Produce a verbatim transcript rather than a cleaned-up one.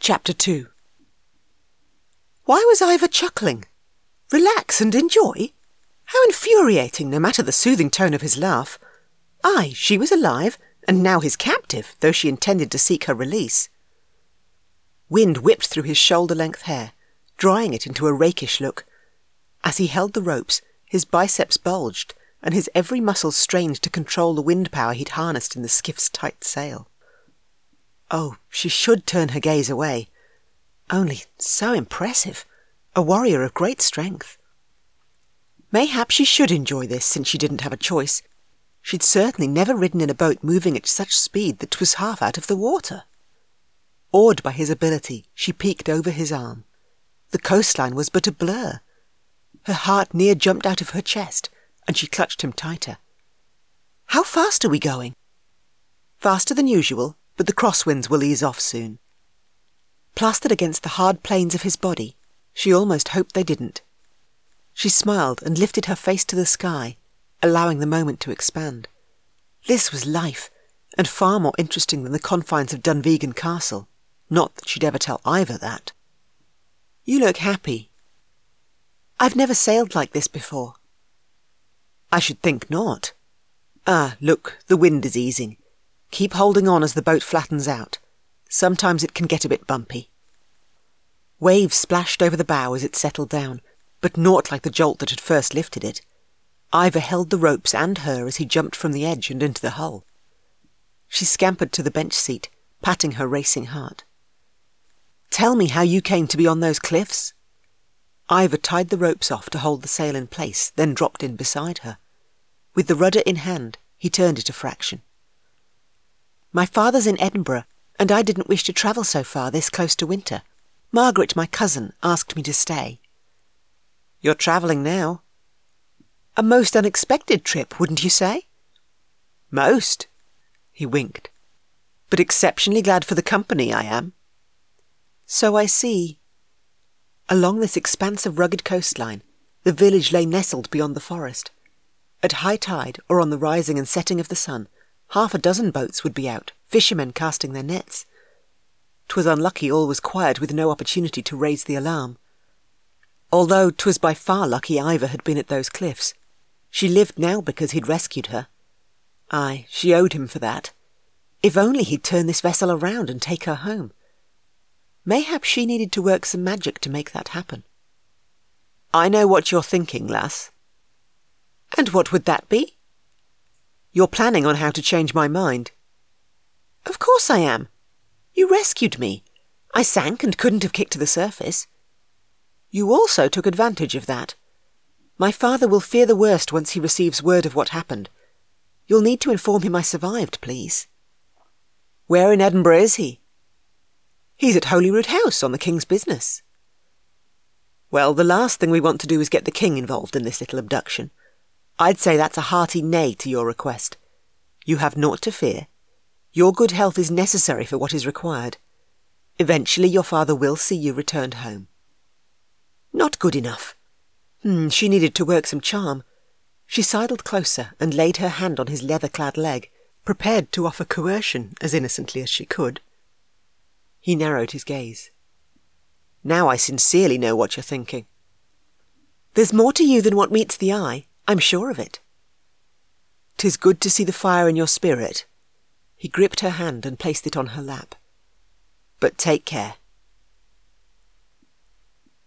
Chapter two. Why was Ivor chuckling? Relax and enjoy? How infuriating, no matter the soothing tone of his laugh. Aye, she was alive, and now his captive, though she intended to seek her release. Wind whipped through his shoulder-length hair, drying it into a rakish look. As he held the ropes, his biceps bulged, and his every muscle strained to control the wind power he'd harnessed in the skiff's tight sail. Oh, she should turn her gaze away. Only so impressive, a warrior of great strength. Mayhap she should enjoy this, since she didn't have a choice. She'd certainly never ridden in a boat moving at such speed that 'twas half out of the water. Awed by his ability, she peeked over his arm. The coastline was but a blur. Her heart near jumped out of her chest, and she clutched him tighter. How fast are we going? Faster than usual, but the crosswinds will ease off soon. Plastered against the hard planes of his body, she almost hoped they didn't. She smiled and lifted her face to the sky, allowing the moment to expand. This was life, and far more interesting than the confines of Dunvegan Castle. Not that she'd ever tell Ivor that. You look happy. I've never sailed like this before. I should think not. Ah, look, the wind is easing. Keep holding on as the boat flattens out. Sometimes it can get a bit bumpy. Waves splashed over the bow as it settled down, but naught like the jolt that had first lifted it. Ivor held the ropes and her as he jumped from the edge and into the hull. She scampered to the bench seat, patting her racing heart. Tell me how you came to be on those cliffs. Ivor tied the ropes off to hold the sail in place, then dropped in beside her. With the rudder in hand, he turned it a fraction. My father's in Edinburgh, and I didn't wish to travel so far this close to winter. Margaret, my cousin, asked me to stay. You're travelling now. A most unexpected trip, wouldn't you say? Most. He winked. But exceptionally glad for the company, I am. So I see. Along this expanse of rugged coastline, the village lay nestled beyond the forest. At high tide, or on the rising and setting of the sun, half a dozen boats would be out, fishermen casting their nets. 'Twas unlucky all was quiet, with no opportunity to raise the alarm. Although 'twas by far lucky Ivor had been at those cliffs. She lived now because he'd rescued her. Aye, she owed him for that. If only he'd turn this vessel around and take her home. Mayhap she needed to work some magic to make that happen. I know what you're thinking, lass. And what would that be? You're planning on how to change my mind. Of course I am. You rescued me. I sank and couldn't have kicked to the surface. You also took advantage of that. My father will fear the worst once he receives word of what happened. You'll need to inform him I survived, please. Where in Edinburgh is he? He's at Holyrood House on the King's business. Well, the last thing we want to do is get the King involved in this little abduction. I'd say that's a hearty nay to your request. You have naught to fear. Your good health is necessary for what is required. Eventually your father will see you returned home. Not good enough. Hmm, she needed to work some charm. She sidled closer and laid her hand on his leather-clad leg, prepared to offer coercion as innocently as she could. He narrowed his gaze. Now I sincerely know what you're thinking. There's more to you than what meets the eye, I'm sure of it. 'Tis good to see the fire in your spirit. He gripped her hand and placed it on her lap. But take care.